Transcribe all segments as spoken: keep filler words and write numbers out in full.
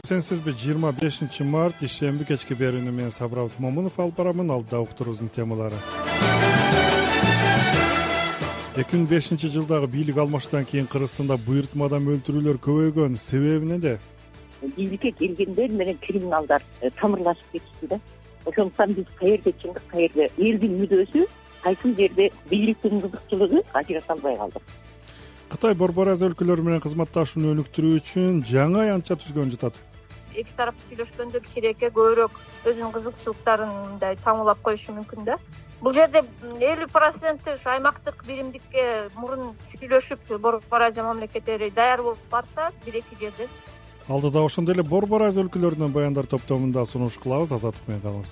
сенсизби жыйырма бешинчи март ишемби кечки берүүнү мен Сабыр Момунов алып барамын. Алдыда уктуруубуздун темалары. эки миң бешинчи жылдагы бийлик алмашуудан кийин Кыргызстанда буйртмадан өлтүрүүлөр көбөйгөн. Себеби эмнеде? Бийликке келгендер менен криминалдар тамырлашып кетишти да. Ошондуктан биз каерде чындык, каерде элдин мүдөөсү, кайсы жерде бийликтин кызыкчылыгы ажырата албай калдык. Кытай Борбор Азия өлкөлөрү менен кызматташууну өнүктүрүү үчүн жаңы аянтча түзгөн жатат. Эки тарап сүйлөшкөндө кичиреке көбүрөөк өзүнүн кызыкчылыктарын мындай таңуулап коюшу мүмкүн да. Бул жерде элүү проценти ушу аймактык биримдикке мурун сүйлөшүп Борбор Азия мамлекеттери даяр болуп барса, бир-эки жерде. Алдыда ошондой эле Борбор Азия өлкөлөрүнөн баяндар топтомунда сунуш кылабыз. Азаттык менен калыңыз.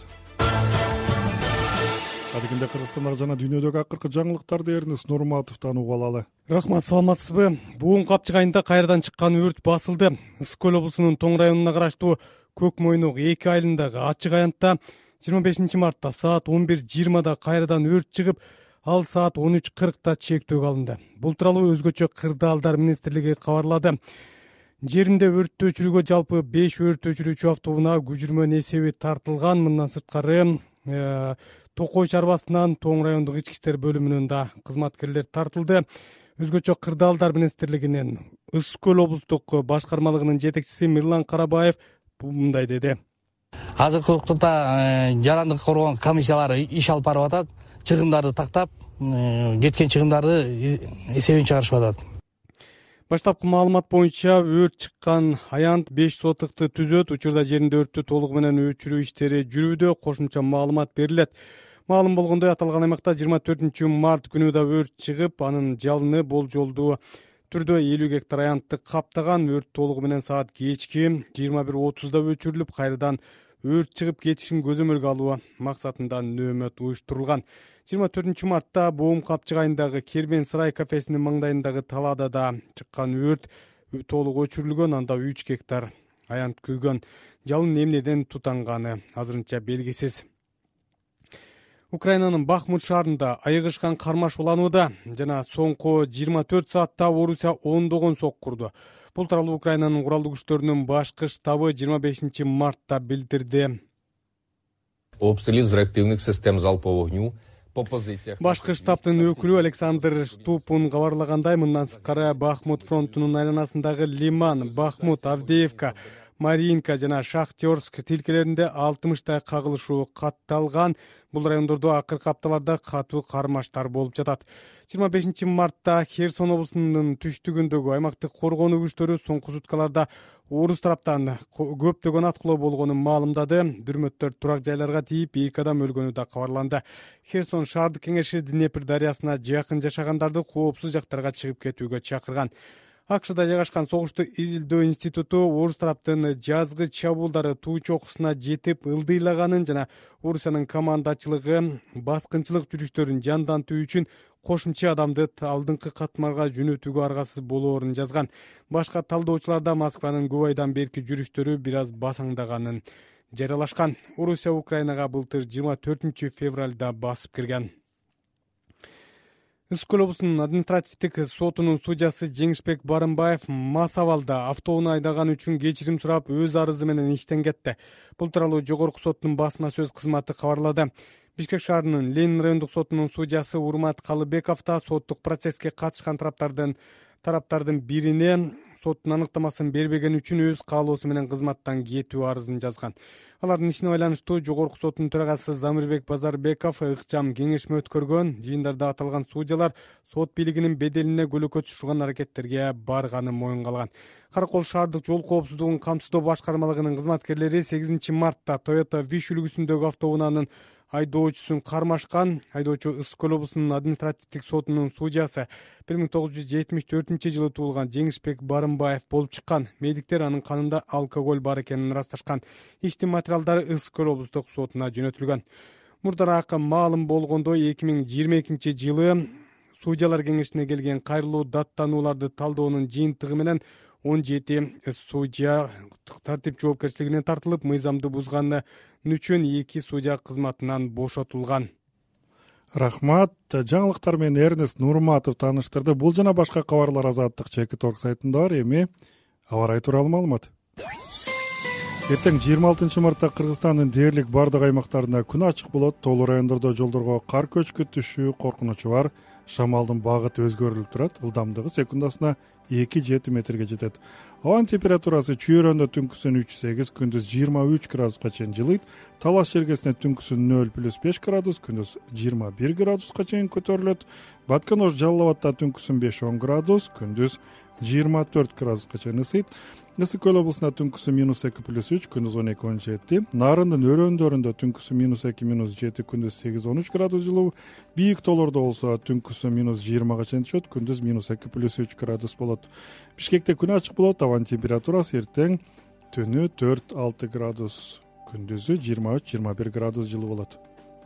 Адегенде Кыргызстандагы жана дүйнөдөгү акыркы жаңылыктарды Эрнест Нурматовдон угуп алалы. Рахмат, саламатсызбы? Буун Капчык айында кайрадан чыккан өрт басылды. Ысык көл облусунун Тоң районуна караштуу Көк Мойнок эки айылындагы ачык аянтта жыйырма бешинчи мартта саат он бир жыйырмада кайрадан өрт чыгып, ал саат он үч кыркта чектөөгө алынды. Бул тууралуу өзгөчө Кырдаалдар министрлиги кабарлады. Жеринде өрттү өчүрүүгө жалпы беш өрт өчүрүүчү автоунаа күжүрмөнүн эсеби тартылган. Мындан сырткары Токой чарбасынан Тоң райондук ички иштер бөлүмүнөн да кызматкерлер тартылды. Өзгөчө Кырдаалдар министрлигинин Ысык көл облустук башкармалыгынын жетекчиси Мирлан Карабаев мындай деди. Азыркы убакта жарандык коргоо комиссиялары иш алып барып атат. Чыгымдарды тактап, кеткен чыгымдарды эсебин чыгарышып атат. Баштапкы маалымат боюнча өрт чыккан аянт беш сотыкты түзөт. Учурда жеринде өрттү толугу менен өчүрүү иштери жүрүүдө. Кошумча маалымат берилет. Маалым болгондой, аталган аймакта жыйырма төртүнчү март күнү да өрт чыгып, анын жалыны болжолдуу түрдө элүү гектар аянтты каптаган. Өрт толугу менен саат кечки жыйырма бир отузда өчүрүлүп, кайрадан өрт чыгып кетишин көзөмөлгө алуу максатында нөөмөт уюштурулган. жыйырма төртүнчү мартта Буум Капчык айындагы Кербен сарай кафесинин маңдайындагы талаада да чыккан өрт толук өчүрүлгөн. Анда үч гектар аянт күйгөн. Жалын эмнеден тутанганы азырынча белгисиз. Украинанын Бахмут шаарында айыгышкан кармаш уланууда жана соңку жыйырма төрт саатта Орусия ондогон сок курду. Бул тууралуу Украинанын куралдуу күчтөрүнүн башкы штабы жыйырма бешинчи мартта билдирди. Обстріли з реактивних систем залпового вогню по позиціях. Башкы штабтын өкүлү Александр Штупун кабарлагандай, мындан сырткары Бахмут фронтунун айланасындагы Лиман, Бахмут, Авдеевка, Маринка жана Шахтерск тилкелеринде алтымыштай кагылышуу катталган. Бул райондордо акыркы апталарда катуу кармаштар болуп жатат. жыйырма бешинчи мартта Херсон облусунун түштүгүндөгү аймактык коргонуу күчтөрү соңку суткаларда орус тараптан көптөгөн аткылоо болгонун маалымдады. Дүрмөттөр турак жайларга тийип, эки адам өлгөнү да кабарланды. Херсон шаардык кеңеши Днепр дарыясына жакын жашагандарды коопсуз жактарга чыгып кетүүгө чакырган. АКШда жайгашкан согушту изилдөө институту орус тараптын жазгы чабуулдары туу чокусуна жетип ылдыйлаганын жана Орусиянын командачылыгы баскынчылык жүрүштөрүн жандантуу үчүн кошумча адамды алдыңкы катмарга жөнөтүүгө аргасыз болоорун жазган. Башка талдоочулар да Москванын көп айдан берки жүрүштөрү бир аз басаңдаганын жарыялашкан. Орусия Украинага былтыр жыйырма төртүнчү февралда басып кирген. Ысык көл облусунун административдик сотунун судьясы Жеңишбек Барымбаев мас абалда автоунаа айдаган үчүн кечирим сурап, өз арызы менен иштен кетти. Бул тууралуу жогорку соттун басма сөз кызматы кабарлады. Бишкек шаарынын Ленин райондук сотунун судьясы Урмат Калыбеков да соттук процесске катышкан тараптардын тараптардын бирине соттун аныктамасын бербеген үчүн өз каалоосу менен кызматтан кетүү арызын жазган. Алардын ишине байланыштуу жогорку соттун төрагасы Замирбек Базарбеков ыкчам кеңешме өткөргөн. Жыйындарда аталган судьялар сот бийлигинин беделине көлөкө түшүргөн аракеттерге барганын моюнга алган. Каракол шаардык жол коопсуздугун камсыздоо башкармалыгынын кызматкерлери сегизинчи мартта Toyota Wish үлгүсүндөгү автоунаанын айдоочусун кармашкан. Айдоочу Ысык көл облусунун административдик сотунун судьясы бир миң тогуз жүз жетимиш төртүнчү жылы туулган Жеңишбек Барымбаев болуп чыккан. Медиктер анын канында алкоголь бар экенин ырасташкан. Иштин материалдары Ысык көл облустук сотуна жөнөтүлгөн. Мурдараак маалым болгондой, эки миң жыйырма экинчи жылы судьялар кеңешине келген кайрылуу даттанууларды талдоонун жыйынтыгы менен он жети судья тартип жоопкерчилигине тартылып, мыйзамды бузганы үчүн эки судья кызматынан бошотулган. Рахмат. Жаңылыктар менен Эрнест Нурматов тааныштырды. Бул жана башка кабарлар Азаттык чекит орг сайтында бар. Эми аба ырайы тууралуу маалымат. Эртең жыйырма алтынчы мартта Кыргызстандын дээрлик бардык аймактарында күн ачык болот. Тоолуу райондордо жолдорго кар көчкү түшүү коркунучу бар. Шамалдын багыты өзгөрүлүп турат. Ылдамдыгы секундасына эки жети метрге жетет. Абанын температурасы чүйөрөндө түнкүсүн үч сегиз, күндүз жыйырма үч градуска чейин жылыйт. Талаш жергесинде түнкүсүн нөл плюс беш градус, күндүз жыйырма бир градуска чейин көтөрүлөт. Баткан Ош Жалал Абадта түнкүсүн беш он градус, күндүз жыйырма төрт градуска чейин ысыйт. Ысык көл облусунда түнкүсү минус эки плюс үч, күндүз он эки он жети. Нарындын өрөөндөрүндө түнкүсү минус эки минус жети, күндүз сегиз он үч градус жылуу. Бийик тоолордо болсо түнкүсү минус жыйырмага чейин түшөт, күндүз минус эки плюс үч градус болот. Бишкекте күн ачык болот. Абанын температурасы эртең түнү төрт алты градус, күндүзү жыйырма үч жыйырма бир градус жылуу болот.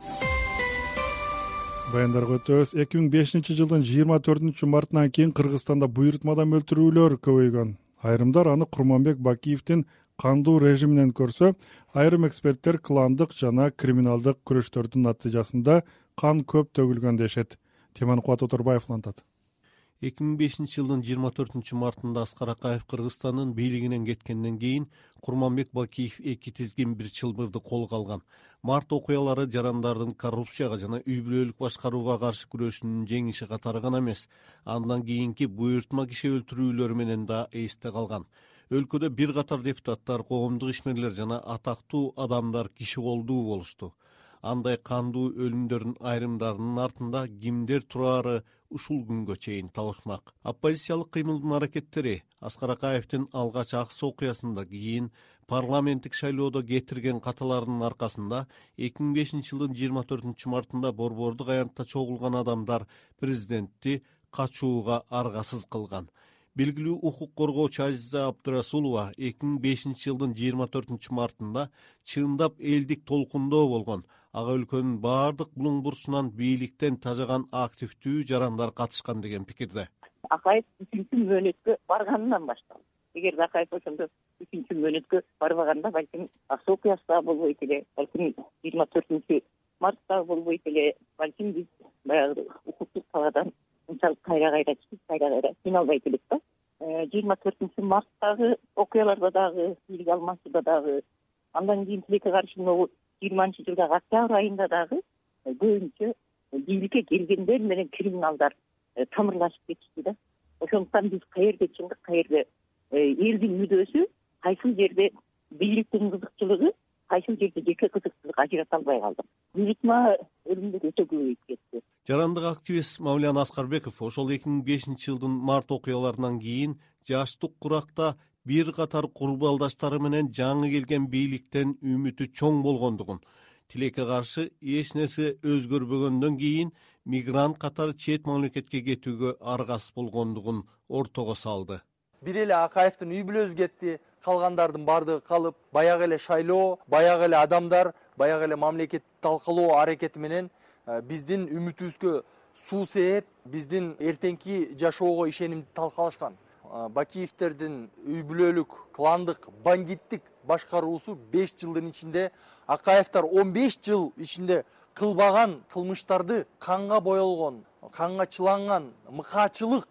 Баяндарга өтөбүз. эки миң бешинчи жылдын жыйырма төртүнчү мартынан кийин Кыргызстанда буйрутмадан өлтүрүүлөр көбөйгөн. Айрымдар аны Курманбек Бакиевдин кандуу режиминен көрсө, айрым эксперттер кландык жана криминалдык күрөштөрдүн натыйжасында кан көп төгүлгөн дешет. Теманы Кубат Оторбаев улантат. эки миң бешинчи жылдын жыйырма төртүнчү мартында Аскар Акаев Кыргызстандын бийлигинен кеткенден кийин Курманбек Бакиев эки тизгин бир чылбырды колго алган. Март окуялары жарандардын коррупцияга жана үй бүлөлүк башкарууга каршы күрөшүүнүн жеңиши катары гана эмес, андан кийинки буйрутма киши өлтүрүүлөр менен да эсте калган. Өлкөдө бир катар депутаттар, коомдук ишмерлер жана атактуу адамдар киши колдуу болушту. Андай кандуу өлүмдөрдүн айрымдарынын артында кимдер турары ушул күнгө чейин табышмак. Оппозициялык кыймылдын аракеттери Аскар Акаевдин алгач аксы окуясында кийин парламенттик шайлоодо кетирген каталарынын аркасында эки миң бешинчи жылдын жыйырма төртүнчү мартында борбордук аянтта чогулган адамдар президентти качууга аргасыз кылган. Белгилүү укук коргоочу Азиза Абдырасулова эки миң бешинчи жылдын жыйырма төртүнчү мартында чындап элдик толкундоо болгон. Ага өлкөнүн баардык булуң бурчунан бийликтен тажаган активдүү жарандар катышкан деген пикирде. Акаев үчүнчү мөөнөткө барганынан башталды. Эгер Акаев ошондо үчүнчү мөөнөткө барбаганда, балким аксы окуясы да болбойт эле, балким жыйырма төртүнчү мартта болбойт эле, балким биз баягы укуктук талаадан унчалык кайра кайра чыгып, кайра кайра кыйналбайт элек да. жыйырма төртүнчү марттагы окуяларда дагы, бийлик алмашууда дагы, андан кийин тилекке каршы могу жыйырманчы жылдагы октябрь айында дагы көбүнчө бийликке келгендер менен криминалдар тамырлашып кетишти да. Ошондуктан биз каерде чындык, каерде элдин мүдөөсү, кайсыл жерде бийликтин кызыкчылыгы, кайсыл жерде жеке кызыкчылык ажырата албай калдык. Буйрутма өлүмдөр өтө көбөйүп кетти. Жарандык активист Мавлян Аскарбеков ошол эки миң бешинчи жылдын март окуяларынан кийин жаштык куракта бир катар курбалдаштары менен жаңы келген бийликтен үмүтү чоң болгондугун, тилекке каршы эч нерсе өзгөрбөгөндөн кийин мигрант катары чет мамлекетке кетүүгө аргасыз болгондугун ортого салды. Бир эле Акаевдин үй бүлөсү кетти, калгандардын бардыгы калып, баягы эле шайлоо, баягы эле адамдар, баягы эле мамлекетти талкалоо аракети менен биздин үмүтүбүзгө суу сээп, биздин эртеңки жашоого ишенимди талкалашкан. Бакиевдердин үй бүлөлүк, кландык, бандиттик башкаруусу беш жылдын ичинде, Акаевдер он беш жыл ичинде кылбаган кылмыштарды, канга боелгон, канга чыланган мыкаачылык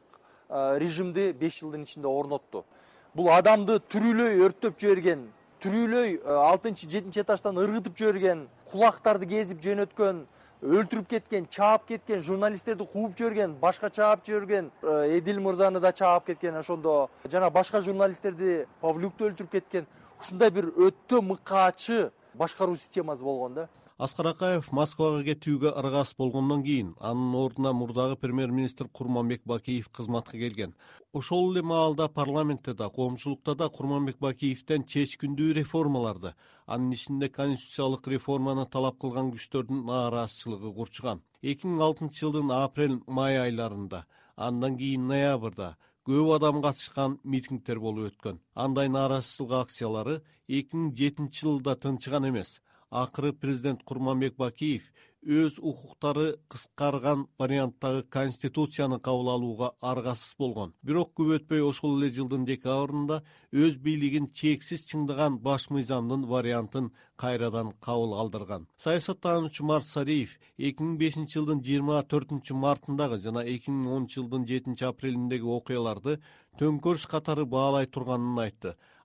режимди беш жылдын ичинде орнотту. Бул адамды түрүлөй өрттөп жиберген, түрүлөй алтынчы жетинчи этаждан ыргытып жиберген, кулактарды кезип жөнөткөн, өлтүрүп кеткен, чаап кеткен, журналисттерди кууп жиберген, башка чаап жиберген, Эдил мырзаны да чаап кеткен, ошондо жана башка журналисттерди Павлюкты өлтүрүп кеткен. Ушундай бир өтө мыкаачы башкаруу системасы болгон да. Аскар Акаев Москвага кетүүгө аргасыз болгондон кийин анын ордуна мурдагы премьер-министр Курманбек Бакиев кызматка келген. Ошол эле маалда парламентте да, коомчулукта да Курманбек Бакиевден чечкиндүү реформаларды, анын ичинде конституциялык реформаны талап кылган күчтөрдүн нааразычылыгы курчуган. эки миң алтынчы жылдын апрель-май айларында, андан кийин ноябрда көп адам катышкан митингдер болуп өткөн. Андай нааразычылык акциялары эки миң жетинчи жылда тынчыган эмес. Акыры президент Курманбек Бакиев өз укуктары кыскарган варианттагы конституцияны кабыл алууга аргасыз болгон. Бирок көп өтпөй ошол эле жылдын декабрында өз бийлигин чексиз чыңдаган баш мыйзамдын вариантын кайрадан кабыл алдырган. Саясаттануучу Март Сариев эки миң бешинчи жылдын жыйырма төртүнчү мартындагы жана эки миң онунчу жылдын жетинчи апрелиндеги окуяларды төңкөрүш катары баалай турганын айтты.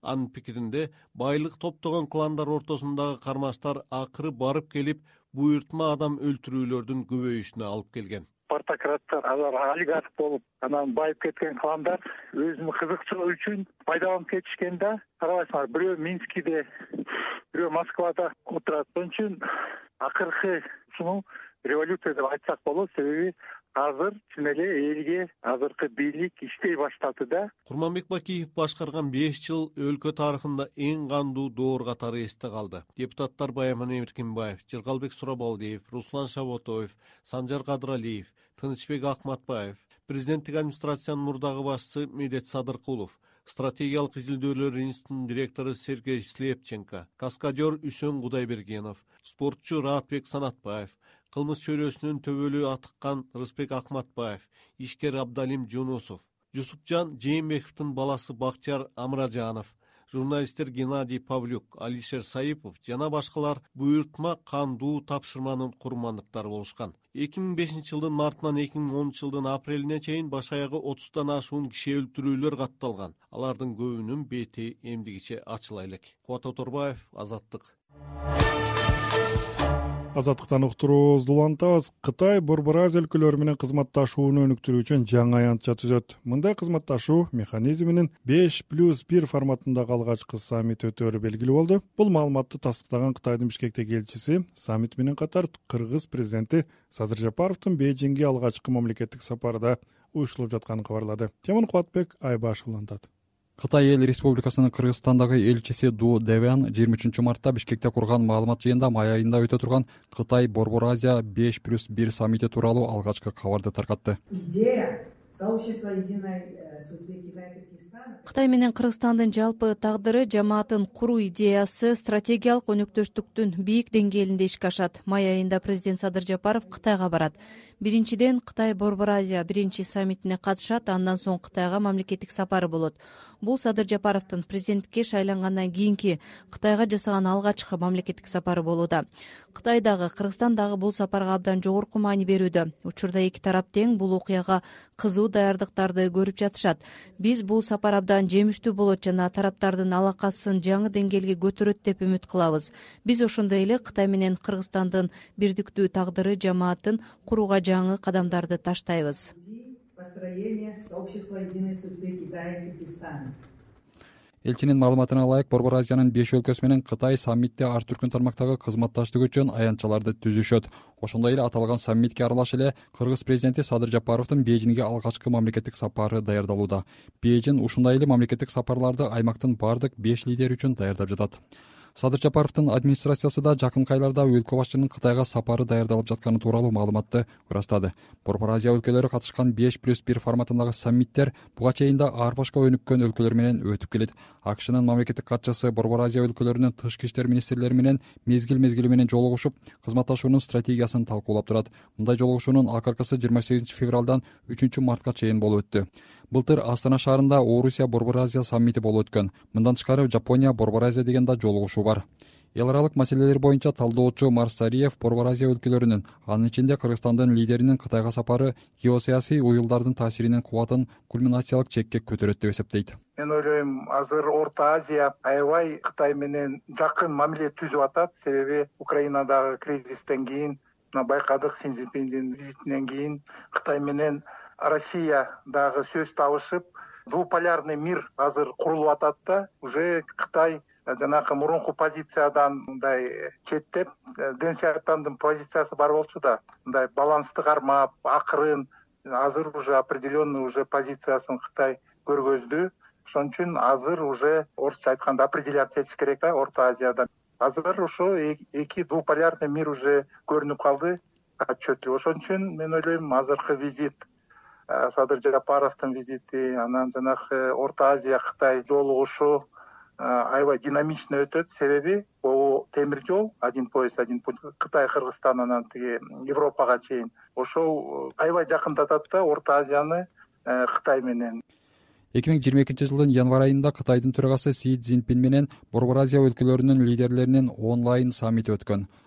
Анын пикиринде байлык топтогон кландар ортосундагы кармаштар акыры барып келип буйртма адам өлтүрүүлөрдүн көбөйүшүнө алып келген. Партократтар, алар олигарх болуп, анан байып кеткен кландар өзүнүн кызыкчылыгы үчүн пайдаланып кетишкен да. Карабайсыңар, бирөө Минскиде, бирөө Москвада отурат. Ошон үчүн акыркы ушуну революция деп айтсак болот, себеби азыр чын эле элге азыркы бийлик иштей баштады да. Курманбек Бакиев башкарган беш жыл өлкө тарыхында эң кандуу доор катары эсте калды. Депутаттар Баяман Эркинбаев, Жыргалбек Сурабалдиев, Руслан Шаботоев, Санжар Кадыралиев, Тынычбек Акматбаев, президенттик администрациянын мурдагы башчысы Медет Садыркулов, стратегиялык изилдөөлөр институтунун директору Сергей Слепченко, каскадер Үсөн Кудайбергенов, спортчу Раатбек Санатбаев, кылмыш чөйрөсүнүн төбөлү атыккан Рыспек Акматбаев, ишкер Абдалим Жунусов, Жусупжан Жээнбековдун баласы Бактияр Амражанов, журналисттер Геннадий Павлюк, Алишер Саипов жана башкалар буйртма кандуу тапшырманын курмандыктары болушкан. эки миң бешинчи жылдын мартынан эки миң онунчу жылдын апрелине чейин баш аягы отуздан ашуун киши өлтүрүүлөр катталган. Алардын көбүнүн бети эмдигиче ачыла элек. Кубат Оторбаев, Азаттык. Азаттыктан уктуруубузду улантабыз. Кытай Борбор Азия өлкөлөрү менен кызматташууну өнүктүрүү үчүн жаңы аянтча түзөт. Мындай кызматташуу механизминин беш плюс бир форматындагы алгачкы саммит өтөөрү белгилүү болду. Бул маалыматты тастыктаган Кытайдын Бишкектеги элчиси саммит менен катар Кыргыз президенти Садыр Жапаровдун Бейжиңге алгачкы мамлекеттик сапары да уюштурулуп жатканын кабарлады. Теманы Кубатбек Айбашев улантат. Кытай Эл Республикасынын Кыргызстандагы элчиси Ду Девян жыйырма үчүнчү мартта Бишкекте курган маалымат жыйынында май айында өтө турган Кытай Борбор Азия беш плюс бир саммити тууралуу алгачкы кабарды таркатты. Кытай менен Кыргызстандын жалпы тагдыры жамаатын куруу идеясы стратегиялык өнөктөштүктүн бийик деңгээлинде ишке ашат. Май айында президент Садыр Жапаров Кытайга барат. Биринчиден Кытай Борбор Азия биринчи саммитине катышат, андан соң Кытайга мамлекеттик сапары болот. Бул Садыр Жапаровдун президенттикке шайлангандан кийинки Кытайга жасаган алгачкы мамлекеттик сапары болууда. Кытайдагы, Кыргызстандагы бул сапарга абдан жогорку маани берүүдө. Учурда эки тарап тең бул окуяга кызуу даярдыктарды көрүп жатышат. Биз бул сапар абдан жемиштүү болот жана тараптардын алакасын жаңы деңгээлге көтөрөт деп үмүт кылабыз. Биз ошондой эле Кытай менен Кыргызстандын бирдиктүү тагдыры жамаатын курууга жаңы кадамдарды таштайбыз. Элчинин маалыматына ылайык, Борбор Азиянын беш өлкөсү менен Кытай саммитте ар түркүн тармактагы кызматташтык үчүн аянтчаларды түзүшөт. Ошондой эле аталган саммитке аралаш эле Кыргыз президенти Садыр Жапаровдун Бейжиңге алгачкы мамлекеттик сапары даярдалууда. Бейжиң ушундай эле мамлекеттик сапарларды аймактын бардык беш лидери үчүн даярдап жатат. Садыр Жапаровдун администрациясы да жакынкы айларда өлкө башчынын Кытайга сапары даярдалып жатканы тууралуу маалыматты ырастады. Борбор Азия өлкөлөрү катышкан беш плюс бир форматындагы саммиттер буга чейин да ар башка өнүккөн өлкөлөр менен өтүп келет. АКШнын мамлекеттик катчысы Борбор Азия өлкөлөрүнүн тышкы иштер министрлери менен мезгил-мезгили менен жолугушуп, кызматташуунун стратегиясын талкуулап турат. Мындай жолугушуунун акыркысы жыйырма сегизинчи февралдан үчүнчү мартка чейин болуп өттү. Былтыр Астана шаарында Орусия Борбор Азия саммити болуп өткөн. Мындан тышкары Жапония Борбор Азия деген да жолугушуу бар. Эл аралык маселелер боюнча талдоочу Марсариев Борбор Азия өлкөлөрүнүн, анын ичинде Кыргызстандын лидеринин Кытайга сапары геосаясий уюлдардын таасиринин кубатын кульминациялык чекке көтөрөт деп эсептейт. Мен ойлойм, азыр Орто Азия аябай Кытай менен жакын мамиле түзүп атат, себеби Украинадагы кризистен кийин байкадык, Си Цзиньпиндин визитинен кийин Кытай менен Россия дагы сөз табышып, двуполярный мир азыр курулуп атат да, уже Кытай жанакы мурунку позициядан мындай четтеп, Дэн Сяопиндин позициясы бар болчу да, мындай балансты кармап, акырын, азыр уже определенный уже позициясын Кытай көргөздү. Ошон үчүн азыр уже орусча айтканда определяться этиш керек да Орто Азияда. Азыр ошо эки двуполярный мир уже көрүнүп калды отчетливо. Ошон үчүн мен ойлойм, азыркы визит, Садыр Жапаровдун визити, анан жанагы Орто Азия Кытай жолугушу аябай динамично өтөт, себеби бул темир жол, один поезд, один путь, Кытай, Кыргызстан, анан тиги Европага чейин. Ошол аябай жакындатат да Орто Азияны Кытай менен. эки миң жыйырма экинчи жылдын январь айында Кытайдын төрагасы Си Цзиньпин менен Борбор Азия өлкөлөрүнүн лидерлеринин онлайн саммити өткөн.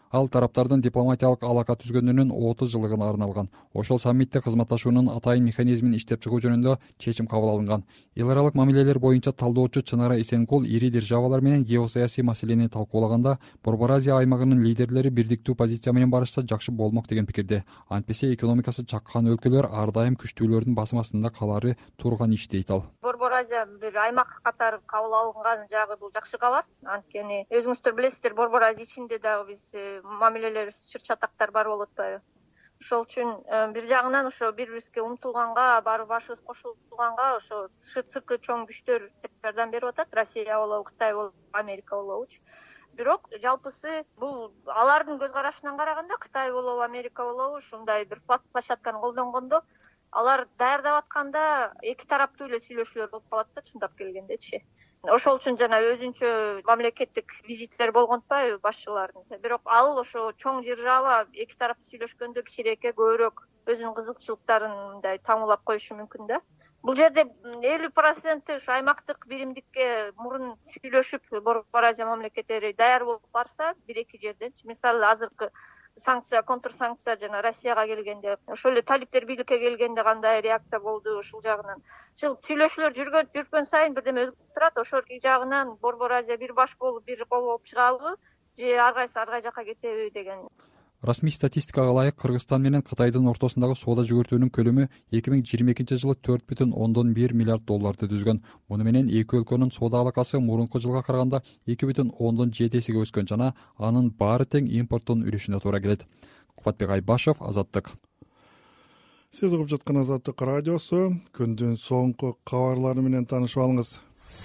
Ал тараптардын дипломатиялык алака түзгөнүнүн отуз жылдыгына арналган. Ошол саммитте кызматташуунун атайын механизмин иштеп чыгуу жөнүндө чечим кабыл алынган. Эл аралык мамилелер боюнча талдоочу Чынара Эсенкул ири державалар менен геосаясий маселени талкуулаганда Борбор Азия аймагынын лидерлери бирдиктүү позиция менен барышса жакшы болмок деген пикирде. Антпесе экономикасы чаккан өлкөлөр ар дайым күчтүүлөрдүн басым астында калары турган иш дейт ал. Борбор Азия бир аймак катары кабыл алынган жагы бул жакшы кабар. Анткени өзүңүздөр билесиздер, Борбор Азия ичинде дагы биз мамилелер чыр чатактар бар болуп атпайбы. Ошол үчүн бир жагынан ошо бири-бирибизге умтулганга, баары башыбыз кошулганга ошо сырткы чоң күчтөр жардам берип атат. Россия болобу, Кытай болобу, Америка болобучу. Бирок жалпысы бул алардын көз карашынан караганда Кытай болобу, Америка болобу ушундай бир площадканы колдонгондо алар даярдап атканда эки тараптуу эле сүйлөшүүлөр болуп калат да, чындап келгендечи. Ошол үчүн жана өзүнчө мамлекеттик визиттер болгон атпайбы башчылардын. Бирок ал ошо чоң держава эки тарап сүйлөшкөндө кичирээкке көбүрөөк өзүнүн кызыкчылыктарын мындай таңуулап коюшу мүмкүн да. Бул жерде элүү проценти ушу аймактык биримдикке мурун сүйлөшүп Борбор Азия мамлекеттери даяр болуп барса, бир-эки жерден, мисалы азыркы санкция, контрсанкция жана Россияга келгенде, ошол эле талиптер бийликке келгенде кандай реакция болду ушул жагынан. Ушул сүйлөшүүлөр жүргөн жүргөн сайын бирдеме өзгөрүп турат. Ошол жагынан Борбор Азия бир баш болуп, бир кол болуп чыгабы, же ар кайсы ар кай жака кетеби деген. Расмий статистикага ылайык Кыргызстан менен Кытайдын ортосундагы соода жүгүртүүнүн көлөмү эки миң жыйырма экинчи жылы төрт бүтүн ондон бир миллиард долларды түзгөн. Муну менен эки өлкөнүн соода алакасы мурунку жылга караганда эки бүтүн ондон жети эсеге өскөн жана анын баары тең импорттун үлүшүнө туура келет. Кубатбек Айбашев, Азаттык. Сиз угуп жаткан Азаттык радиосу. Күндүн соңку кабарлары менен таанышып алыңыз.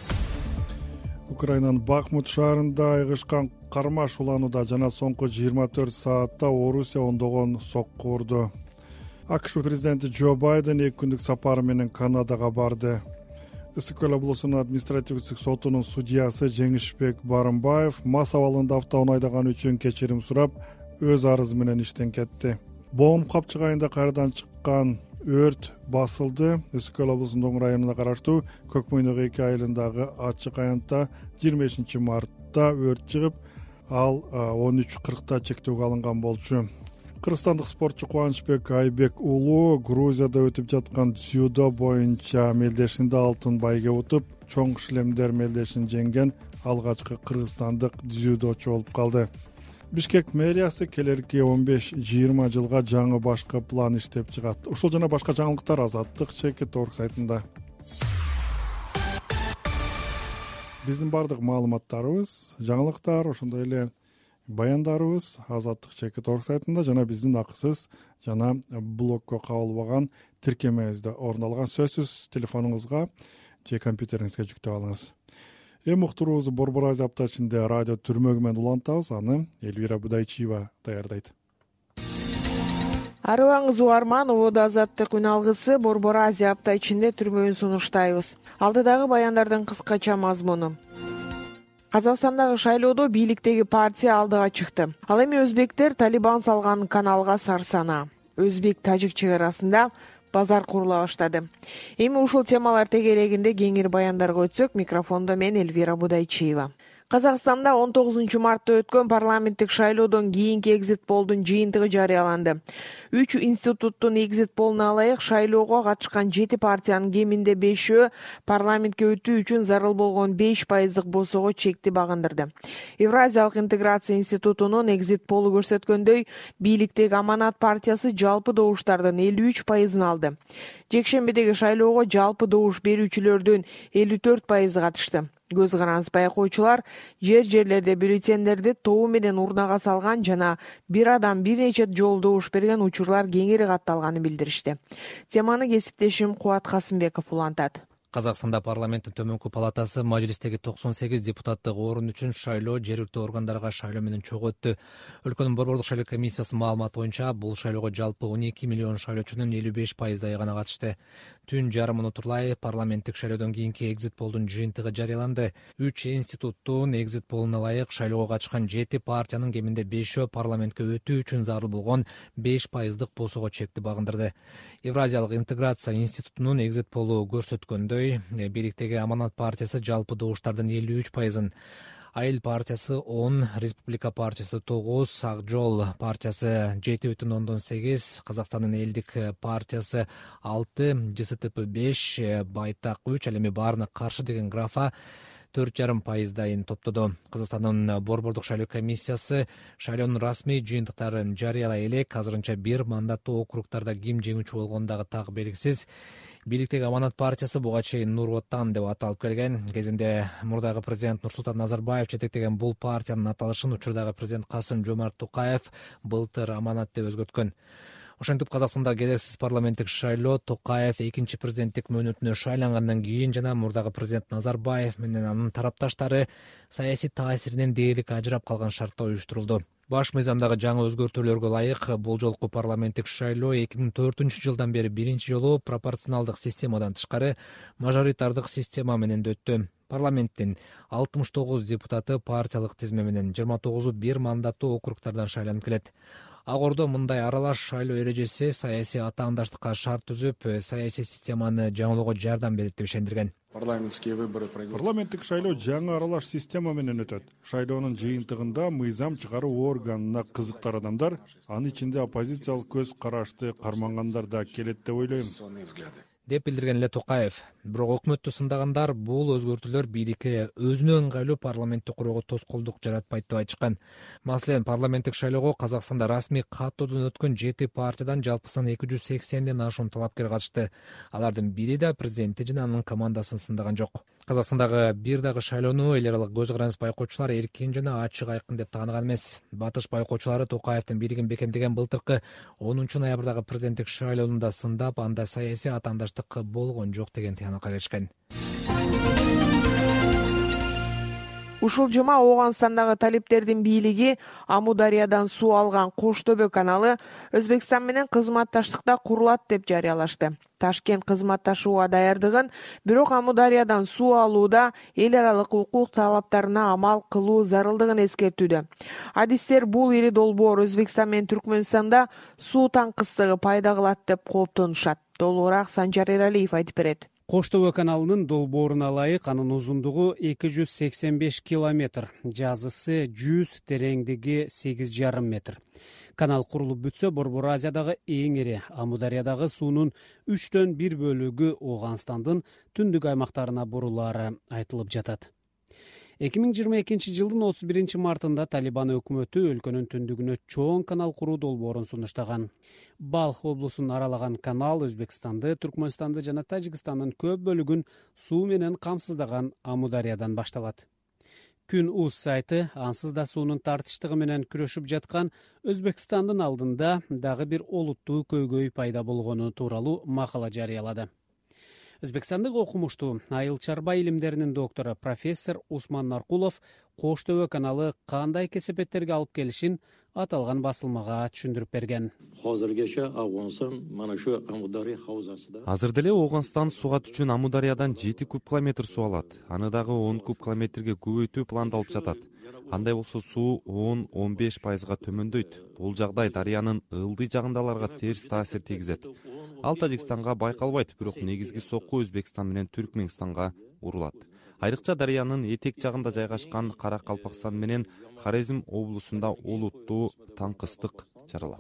Украинанын Бахмут шаарында айгышкан кармаш уланууда жана соңку жыйырма төрт саатта Орусия ондогон сокку урду. АКШ президенти Джо Байден эки күндүк сапары менен Канадага барды. Ысык көл облусунун административдик сотунун судьясы Жеңишбек Барымбаев мас абалында автоунаа айдаган үчүн кечирим сурап, өз арызы менен иштен кетти. Боон Капчык айында кайрадан чыккан өрт басылды. Ысык көл облусунун Доң районуна караштуу Көк Мойнок эки айылындагы ачык аянтта жыйырма бешинчи мартта өрт чыгып, ал он үч кыркта чектөөгө алынган болчу. Кыргызстандык спортчу Кубанычбек Айбек уулу Грузияда өтүп жаткан дзюдо боюнча мелдешинде алтын байге утуп, чоң шлемдер мелдешин жеңген алгачкы кыргызстандык дзюдочу болуп калды. Бишкек мэриясы келерки он беш жыйырма жылга жаңы башкы план иштеп чыгат. Ушул жана башка жаңылыктар Азаттык чекит орг сайтында. Биздин бардык маалыматтарыбыз, жаңылыктар, ошондой эле баяндарыбыз Азаттык чекит орг сайтында жана биздин акысыз жана блогко кабылбаган тиркемебизде орун алган. Сөзсүз телефонуңузга же компьютериңизге жүктөп алыңыз. Эми уктуруубузду Борбор Азия апта ичинде радио түрмөгү менен улантабыз. Аны Элвира Будайчиева даярдайт. Арыбаңыз угарман, ободо Азаттык үн алгысы Борбор Азия апта ичинде түрмөгүн сунуштайбыз. Алдыдагы баяндардын кыскача мазмуну. Казакстандагы шайлоодо бийликтеги партия алдыга чыкты. Ал эми өзбектер Талибан салган каналга сарсана. Өзбек-тажик чек арасында базар курула баштады. Эми ушул темалар тегерегинде кеңири баяндарга өтсөк, микрофондо мен Элвира Будайчиева. Казакстанда он тогузунчу мартта өткөн парламенттик шайлоодон кийинки экзит полдун жыйынтыгы жарыяланды. Үч институттун экзит полуна ылайык шайлоого катышкан жети партиянын кеминде бешөө парламентке өтүү үчүн зарыл болгон беш пайыздык босого чекти багындырды. Евразиялык интеграция институтунун экзит полу көрсөткөндөй, бийликтеги Аманат партиясы жалпы добуштардын элүү үч пайызын алды. Жекшембидеги шайлоого жалпы добуш берүүчүлөрдүн элүү төрт пайызы катышты. Көз караныс байкоочулар жер-жерлерде бюллетендерди тобу менен урнага салган жана бир адам бир нече жолу добуш берген учурлар кеңири катталганын билдиришти. Теманы кесиптешим Кубат Касымбеков улантат. Казакстанда парламенттин төмөнкү палатасы мажлистеги токсон сегиз депутаттык орун үчүн шайлоо жергиликтүү органдарга шайлоо менен чогуу өттү. Өлкөнүн борбордук шайлоо комиссиясынын маалыматы боюнча бул шайлоого жалпы он эки миллион шайлоочунун элүү беш пайыздай гана катышты. Түн жарым унутурлай парламенттик шайлоодон кийинки экзит полдун жыйынтыгы жарыяланды. Үч институттун экзит полуна ылайык шайлоого катышкан жети партиянын кеминде бешөө парламентке өтүү үчүн зарыл болгон беш пайыздык босого чекти багындырды. Евразиялык интеграция институтунун экзит полу көрсөткөндөй, бийликтеги Аманат партиясы жалпы добуштардын элүү үч пайызын, Айыл партиясы он, Республика партиясы тогуз, Ак жол партиясы жети бүтүн ондон сегиз, Казакстандын элдик партиясы алты, Ж С Т П беш, Байтак үч, ал эми баарына каршы деген графа төрт жарым пайыздайын топтоду. Кыргызстандын борбордук шайлоо комиссиясы шайлоонун расмий жыйынтыктарын жарыялай элек. Азырынча бир мандаттуу округтарда ким жеңүүчү болгону дагы так белгисиз. Бийликтеги Аманат партиясы буга чейин Нур Отан деп аталып келген. Кезинде мурдагы президент Нурсултан Назарбаев жетектеген бул партиянын аталышын учурдагы президент Касым Жомарт Токаев былтыр Аманат деп өзгөрткөн. Ошентип Казакстанда керексиз парламенттик шайлоо Токаев экинчи президенттик мөөнөтүнө шайлангандан кийин жана мурдагы президент Назарбаев менен анын тарапташтары саясий таасиринен дээрлик ажырап калган шартта уюштурулду. Баш мыйзамдагы жаңы өзгөртүүлөргө ылайык бул жолку парламенттик шайлоо эки миң төртүнчү жылдан бери биринчи жолу пропорционалдык системадан тышкары мажоритардык система менен өттү. Парламенттин алтымыш тогуз депутаты партиялык тизме менен, жыйырма тогузу бир мандаттуу округтардан шайланып келет. Ак Ордо мындай аралаш шайлоо эрежеси саясий атаандаштыкка шарт түзүп, саясий системаны жаңылоого жардам берет деп ишендирген. Парламентские выборы парламенттик шайлоо жаңы аралаш система менен өтөт. Шайлоонун жыйынтыгында мыйзам чыгаруу органына кызыктар адамдар, анын ичинде оппозициялык көз карашты кармангандар да келет деп ойлойм, деп билдирген эле Токаев. Бирок өкмөттү сындагандар бул өзгөртүүлөр бийликке өзүнө ыңгайлуу парламентти курууга тоскоолдук жаратпайт деп айтышкан. Маселен, парламенттик шайлоого Казакстанда расмий каттоодон өткөн жети партиядан жалпысынан эки жүз сексенден ашуун талапкер катышты. Алардын бири да президенти жана анын командасын сындаган жок. Казакстандагы бир дагы шайлоону эл аралык көз караныс байкоочулар эркин жана ачык айкын деп тааныган эмес. Батыш байкоочулары Токаевдин бийлигин бекемдеген былтыркы онунчу ноябрдагы президенттик шайлоонунда сындап, анда саясий атаандаштык болгон жок деген тыянакка келишкен. Ушул жума Ооганстандагы талиптердин бийлиги Амудариядан суу алган Кош Төбө каналы Өзбекстан менен кызматташтыкта курулат деп жарыялашты. Ташкент кызматташууга даярдыгын, бирок Амудариядан суу алууда эл аралык укук талаптарына амал кылуу зарылдыгын эскертүүдө. Адистер бул ири долбоор Өзбекстан менен Түркмөнстанда суу таңкыстыгы пайда кылат деп кооптонушат. Толугураак Санжар Эралиев айтып берет. Кош Төбө каналынын долбооруна ылайык анын узундугу эки жүз сексен беш километр, жазысы жүз, тереңдиги сегиз жарым метр. Канал курулуп бүтсө, Борбор Азиядагы эң ири Амудариядагы суунун үчтөн бир бөлүгү Ооганстандын түндүк аймактарына бурулаары айтылып жатат. эки миң жыйырма экинчи жылдын отуз биринчи мартында Талибан өкмөтү өлкөнүн түндүгүнө чоң канал куруу долбоорун сунуштаган. Балх облусун аралаган канал Өзбекстанды, Түркмөнстанды жана Тажикстандын көп бөлүгүн суу менен камсыздаган Амудариядан башталат. Күн уз сайты ансыз да суунун тартыштыгы менен күрөшүп жаткан Өзбекстандын алдында дагы бир олуттуу көйгөй пайда болгону тууралуу макала жарыялады. Өзбекстандык окумуштуу айыл чарба илимдеринин доктору профессор Усман Наркулов Кош Төбө каналы кандай кесепеттерге алып келишин аталган басылмага түшүндүрүп берген. Азыр деле Ооганстан сугат үчүн Амудариядан жети куб километр суу алат. Аны дагы он куб километрге көбөйтүү пландалып жатат. Андай болсо суу он — он беш пайызга төмөндөйт. Бул жагдай дарыянын ылдый жагындаларга терс таасир тийгизет. Ал Тажикстанга байкалбайт, бирок негизги сокку Өзбекстан менен Түркмөнстанга урулат. Айрыкча дарыянын этек жагында жайгашкан Каракалпакстан менен Хорезм облусунда олуттуу таңкыстык жаралат.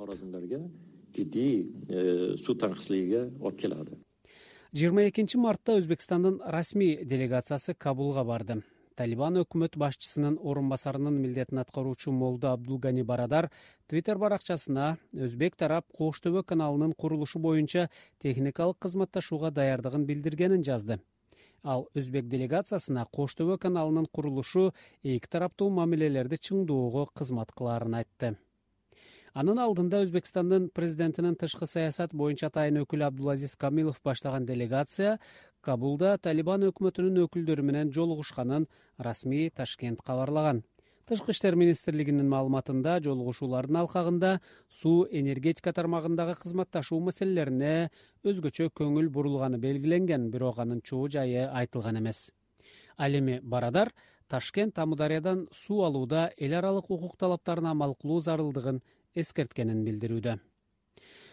жыйырма экинчи мартта Өзбекстандын расмий делегациясы Кабулга барды. Талибан өкмөт башчысынын орун басарынын милдетин аткаруучу Молду Абдулгани Барадар Твиттер баракчасына Өзбек тарап Кош Төбө каналынын курулушу боюнча техникалык кызматташууга даярдыгын билдиргенин жазды. Ал Өзбек делегациясына Кош Төбө каналынын курулушу эки тараптуу мамилелерди чыңдоого кызмат кылаарын айтты. Анын алдында Өзбекстандын президентинин тышкы саясат боюнча тайын өкүлү Абдулазиз Камилов баштаган делегация Кабулда Талибан өкмөтүнүн өкүлдөрү менен жолугушканын расмий Ташкент кабарлаган. Тышкы иштер министрлигинин маалыматында жолугушуулардын алкагында суу энергетика тармагындагы кызматташуу маселелерине өзгөчө көңүл бурулганы белгиленген, бирок анын чоо жайы айтылган эмес. Ал эми Барадар Ташкент Амудариядан суу алууда эл аралык укук талаптарына амал кылуу зарылдыгын эскерткенин билдирүүдө.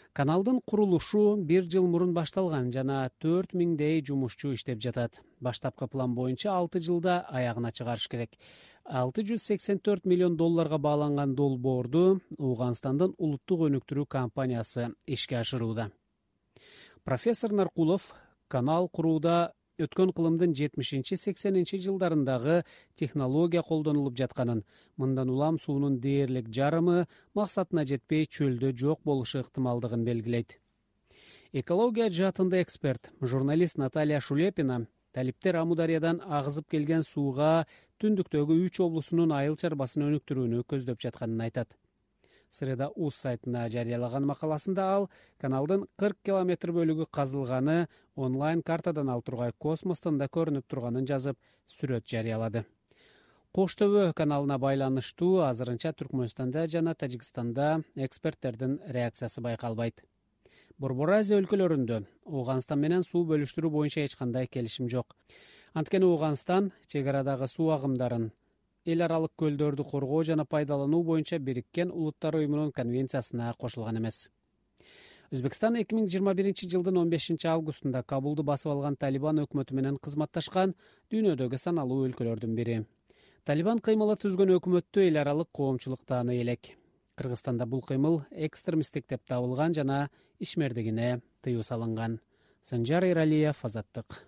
каналдын курулушу бир жыл мурун башталган жана төрт миңдей жумушчу иштеп жатат. Баштапкы план боюнча алты жылда аягына чыгарыш керек. алты жүз сексен төрт миллион долларга бааланган долбоорду Ооганстандын улуттук өнүктүрүү компаниясы ишке ашырууда. Профессор Наркулов канал курууда өткөн кылымдын жетимишинчи сексенинчи жылдарындагы технология колдонулуп жатканын, мындан улам суунун дээрлик жарымы максатына жетпей чөлдө жок болушу ыктымалдыгын белгилейт. Экология жаатында эксперт, журналист Наталья Шулепина талиптер Амудариядан агызып келген сууга түндүктөгү үч облусунун айыл чарбасын өнүктүрүүнү көздөп жатканын айтат. Среда УЗ сайтына жарыялаган макаласында ал каналдын кырк километр бөлүгү казылганы, онлайн картадан ал тургай космостон да көрүнүп турганын жазып, сүрөт жарыялады. Кош төбө каналына байланыштуу азырынча Түркмөнстанда жана Тажикстанда эксперттердин реакциясы байкалбайт. Борбор Азия өлкөлөрүндө Ооганстан менен суу бөлүштүрүү боюнча эч кандай келишим жок. Анткени Ооганстан чек арадагы суу агымдарын, эл аралык көлдөрдү коргоо жана пайдалануу боюнча Бириккен Улуттар уюмунун конвенциясына кошулган эмес. Өзбекстан эки миң жыйырма биринчи жылдын он бешинчи августунда Кабулду басып алган Талибан өкмөтү менен кызматташкан дүйнөдөгү саналуу өлкөлөрдүн бири. Талибан кыймылы түзгөн өкмөттү эл аралык коомчулук тааны элек. Кыргызстанда бул кыймыл экстремисттик деп табылган жана ишмердигине тыюу салынган. Санжар Эралиев, Азаттык.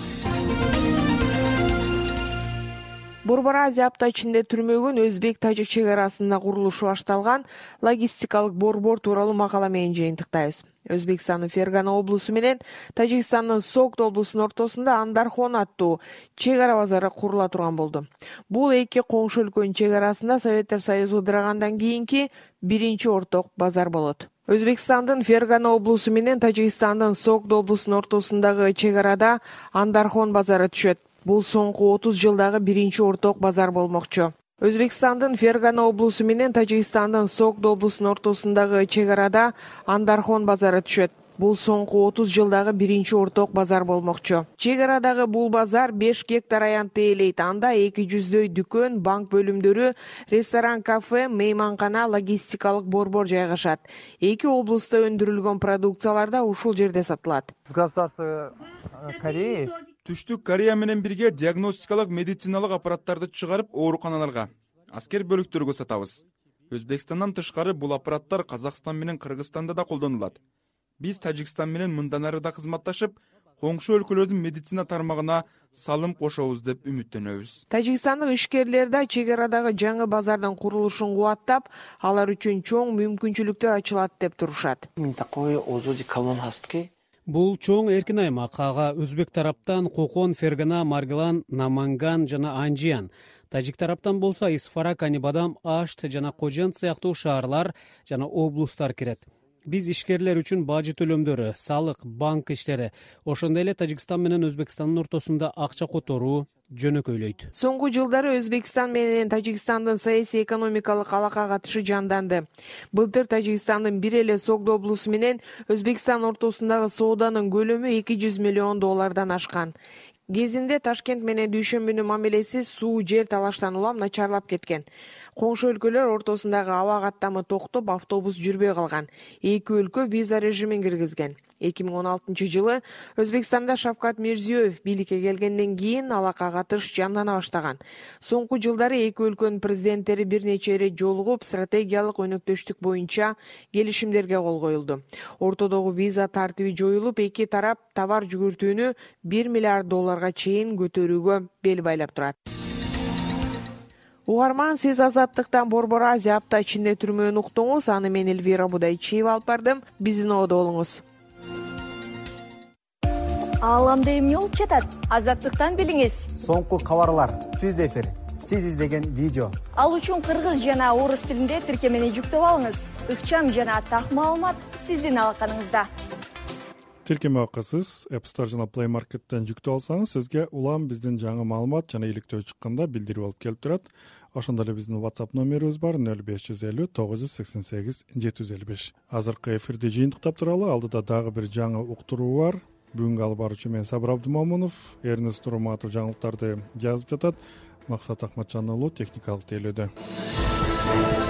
Борбор Азия апта ичинде түрмөгүн өзбек-тажик чек арасында курулушу башталган логистикалык борбор тууралуу макала менен жыйынтыктайбыз. Өзбекстандын Фергана облусу менен Тажикстандын Согд облусунун ортосунда Андархон аттуу чек ара базары курула турган болду. Бул эки коңшу өлкөнүн чек арасында Советтер Союзу ыдырагандан кийинки биринчи орток базар болот. Өзбекстандын Фергана облусу менен Тажикстандын Согд облусунун ортосундагы чек арада Андархон базары түшөт. Бул соңку отуз жылдагы биринчи орток базар болмокчу. Өзбекстандын Фергана облусу менен Тажикстандын Согд облусунун ортосундагы чек арада Андархон базары түшөт. Бул соңку отуз жылдагы биринчи орток базар болмокчу. Чек арадагы бул базар беш гектар аянтты ээлейт. Анда эки жүздөй дүкөн, банк бөлүмдөрү, ресторан, кафе, мейманкана, логистикалык борбор жайгашат. Эки облуста өндүрүлгөн продукциялар да ушул жерде сатылат. Государство Кореи Түштүк Корея менен бирге диагностикалык медициналык аппараттарды чыгарып ооруканаларга, аскер бөлүктөргө сатабыз. Өзбекстандан тышкары бул аппараттар Казакстан менен Кыргызстанда да колдонулат. Биз Тажикстан менен мындан ары да кызматташып, коңшу өлкөлөрдүн медицина тармагына салым кошобуз деп үмүттөнөбүз. Тажикстандык ишкерлер да чек арадагы жаңы базардын курулушун кубаттап, алар үчүн чоң мүмкүнчүлүктөр ачылат деп турушат. Бул чоң эркин аймак. Ага өзбек тараптан Кокон, Фергана, Маргилан, Наманган жана Анжиян, тажик тараптан болсо Исфара, Канибадам, Ашт жана Кожент сыяктуу шаарлар жана облустар кирет. Биз ишкерлер үчүн бажы төлөмдөрү, салык, банк иштери, ошондой эле Тажикстан менен Өзбекстандын ортосунда акча которуу жөнөкөйлөйт. Соңку жылдары Өзбекстан менен Тажикстандын саясий экономикалык алака катышы жанданды. Былтыр Тажикстандын бир эле Согд облусу менен Өзбекстан ортосундагы сооданын көлөмү эки жүз миллион доллардан ашкан. Кезинде Ташкент менен Дүйшөмбүнүн мамилеси суу, жер талаштан улам начарлап кеткен. Коңшу өлкөлөр ортосундагы аба каттамы токтоп, автобус жүрбөй калган. Эки өлкө виза режимин киргизген. эки миң он алтынчы жылы Өзбекстанда Шавкат Мирзиёев бийликке келгенден кийин алака катыш жандана баштаган. Соңку жылдары эки өлкөнүн президенттери бир нече ирет жолугуп, стратегиялык өнөктөштүк боюнча келишимдерге кол коюлду. Ортодогу виза тартиби жоюлуп, эки тарап товар жүгүртүүнү бир миллиард долларга чейин көтөрүүгө бел байлап турат. Угарман, сиз Азаттыктан Борбор Азия апта ичинде түрмөгүн уктуңуз. Аны мен Эльвира Будайчиева алып бардым. Биздин ободо болуңуз. Ааламда эмне болуп жатат? Азаттыктан билиңиз. Соңку кабарлар, түз эфир, сиз издеген видео. Ал үчүн кыргыз жана орус тилинде тиркемени жүктөп алыңыз. Ыкчам жана так маалымат сиздин алаканыңызда. Тиркеме акысыз App Store жана Play Market'ten жүктөп алсаңыз, сизге улам биздин жаңы маалымат жана иликтөө чыкканда билдирүү болуп келип турат. Ошондой эле биздин WhatsApp номерибиз бар нөл беш жүз элүү тогуз жүз сексен сегиз жети жүз элүү беш. Азыркы эфирди жыйынтыктап туралы, алдыда дагы бир жаңы уктуруу бар. Бүгүнкү алып баруучу мен Сабыр Абдымомунов, Эрнест Турматов жаңылыктарды жазып жатат. Максат Акматжан уулу техникалык тейлөөдө.